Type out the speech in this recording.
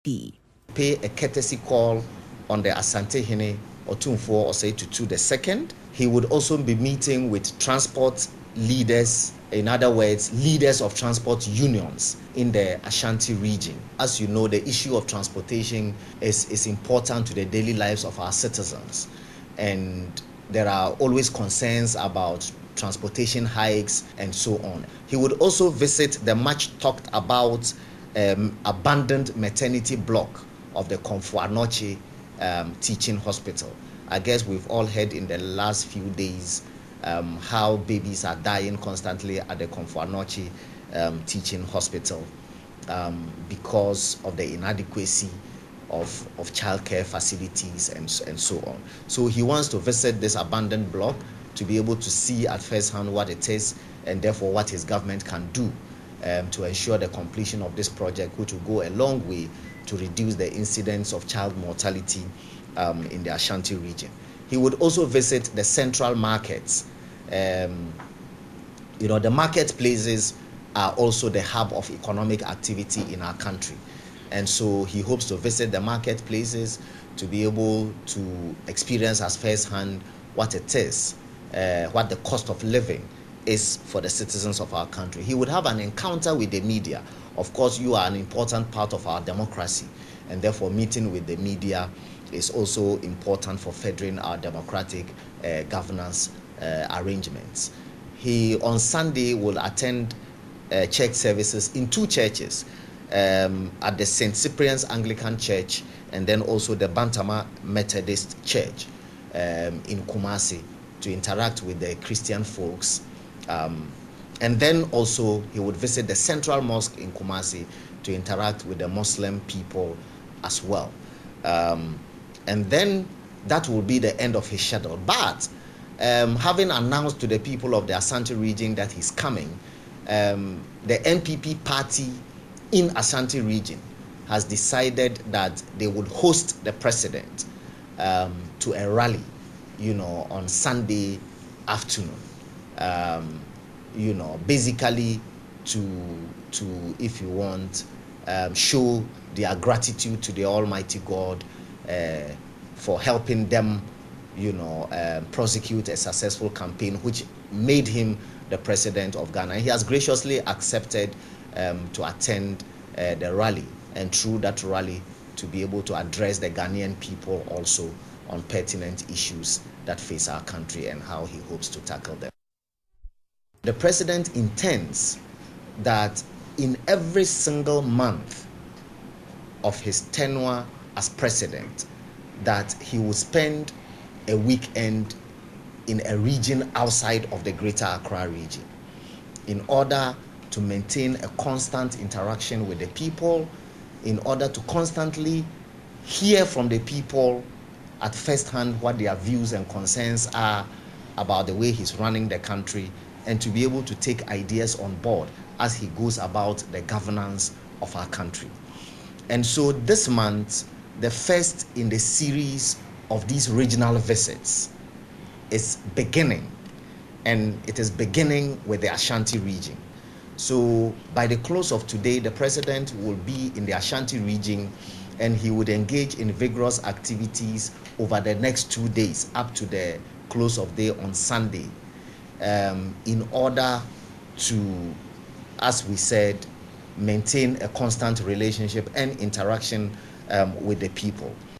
Pay a courtesy call on the Asantehene Otumfuo Osei Tutu II. He would also be meeting with transport leaders, in other words, leaders of transport unions in the Ashanti region. As you know, the issue of transportation is important to the daily lives of our citizens. And there are always concerns about transportation hikes and so on. He would also visit the much talked about abandoned maternity block of the Komfo Anokye teaching hospital. I guess we've all heard in the last few days how babies are dying constantly at the Komfo Anokye teaching hospital because of the inadequacy of childcare facilities and so on. So he wants to visit this abandoned block to be able to see at first hand what it is and therefore what his government can do to ensure the completion of this project, which will go a long way to reduce the incidence of child mortality in the Ashanti region. He would also visit the central markets. The marketplaces are also the hub of economic activity in our country. And so he hopes to visit the marketplaces to be able to experience as first hand what it is, what the cost of living is for the citizens of our country. He would have an encounter with the media. Of course, you are an important part of our democracy, and therefore meeting with the media is also important for furthering our democratic governance arrangements. He, on Sunday, will attend church services in two churches, at the St. Cyprian's Anglican Church and then also the Bantama Methodist Church in Kumasi to interact with the Christian folks. And then also he would visit the Central Mosque in Kumasi to interact with the Muslim people as well. And then that will be the end of his schedule. But having announced to the people of the Ashanti region that he's coming, the NPP party in Ashanti region has decided that they would host the president to a rally, on Sunday afternoon. Basically to if you want, show their gratitude to the Almighty God for helping them, prosecute a successful campaign which made him the president of Ghana. He has graciously accepted to attend the rally, and through that rally to be able to address the Ghanaian people also on pertinent issues that face our country and how he hopes to tackle them. The president intends that in every single month of his tenure as president, that he will spend a weekend in a region outside of the Greater Accra region in order to maintain a constant interaction with the people, in order to constantly hear from the people at first hand what their views and concerns are about the way he's running the country, and to be able to take ideas on board as he goes about the governance of our country. And so this month, the first in the series of these regional visits is beginning, and it is beginning with the Ashanti region. So by the close of today, the president will be in the Ashanti region, and he would engage in vigorous activities over the next 2 days up to the close of day on Sunday, in order to, as we said, maintain a constant relationship and interaction with the people.